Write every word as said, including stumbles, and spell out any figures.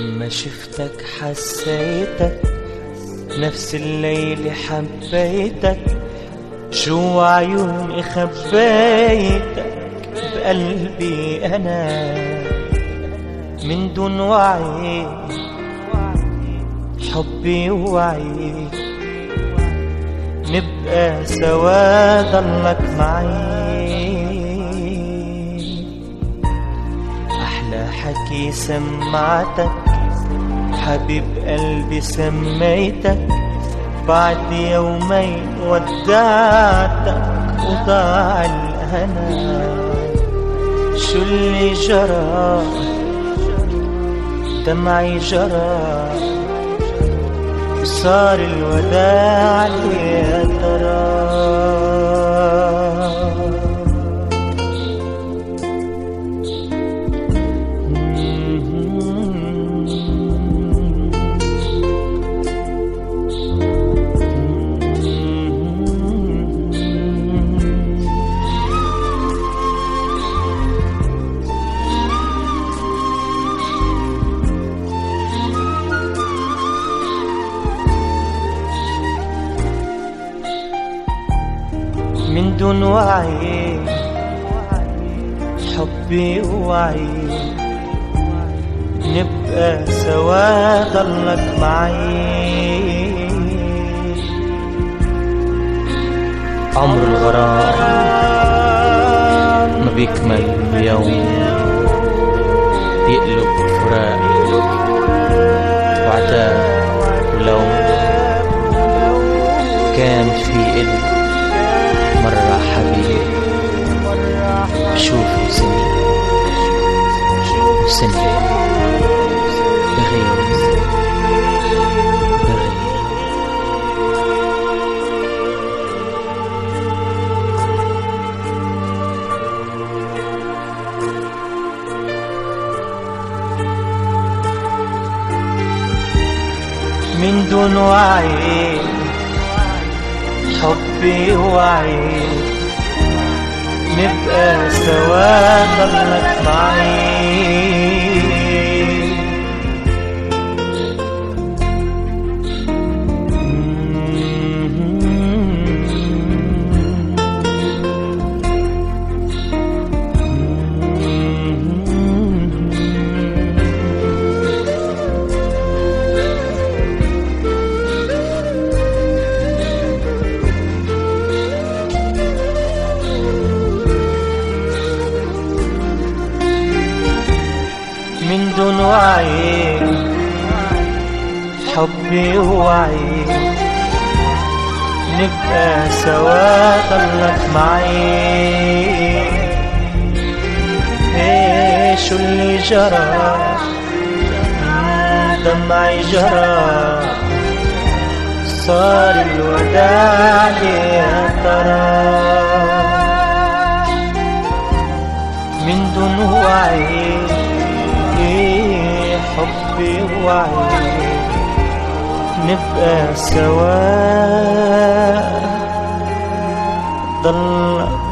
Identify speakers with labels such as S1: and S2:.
S1: لما شفتك حسيتك نفس الليل حبيتك، جوا عيوني خبيتك بقلبي أنا من دون وعي، حبي ووعي نبقى سوا ضلك معي. أحلى حكي سمعتك حبيب قلبي سميتك، بعد يومين ودعتك وضاع الهنا. شو اللي جرى دمعي جرى صار الوداع يا ترى. من دون وعي حبي ووعي نبقى سوا ضلك معي. عمر الغرام ما بيكمل بيوم، بيقلب فراق وعتاب ولوم. كان في إلي مرة حبيبي شوفوا سنين وسنين بغير بغير. من دون وعي حبي ووعي نبقى سوا ضلك معي. من دون وعي حبي ووعي نبقى سوا ضلك معي. ايه شو اللي جرى دمعي جرى صار الوداع يا ترى. من دون وعي حبي ووعي نبقى سوا ضلك